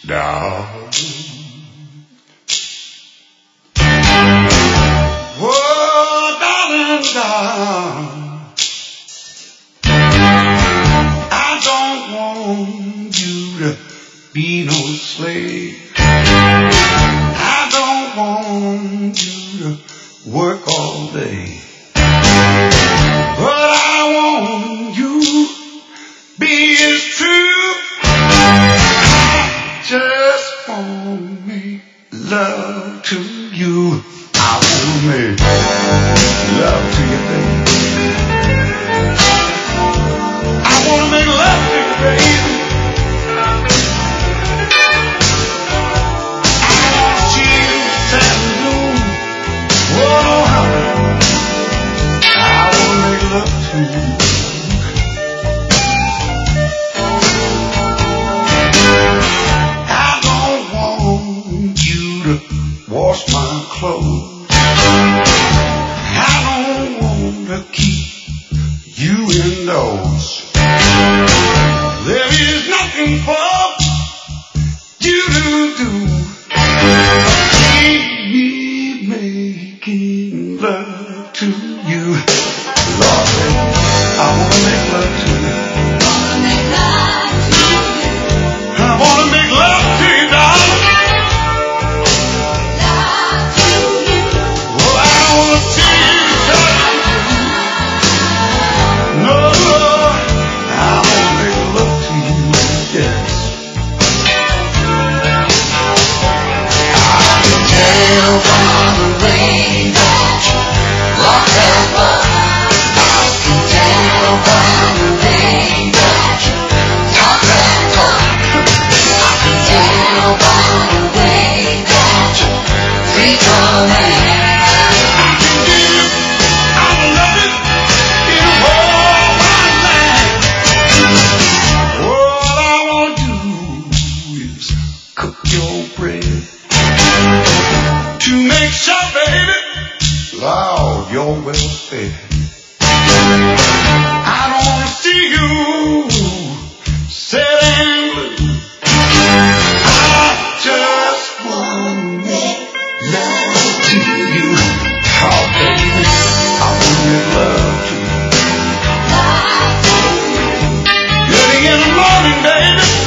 Darling. Oh, darling, darling, I don't want you to be no slave. I don't want you to work all day. But I want you to be as true. I just want to make love to you. I want to make love to you, baby. I want to make love to you, baby. I want to see you this afternoon. Oh, honey, I want to make love to you. I don't want you to wash my clothes. I don't want to keep you indoors. There is nothing for you to do. Keep me making love to you. Lord, I want to make love to you. I want to make love to you, darling. Oh, I want to see you touch. No, I want to make love to you, yes. I can tell by the way that you rock that boat. I can tell by the way that you talk that talk. I can tell by the way that you treat your man. I can give, I love it in a whole wide land. All I want to do is cook your bread to make sure, baby, Lord, you're well fed. I don't want to see you sad and blue. I just want to make love to you. Oh, baby, I want to make love to you. Early in the morning, baby.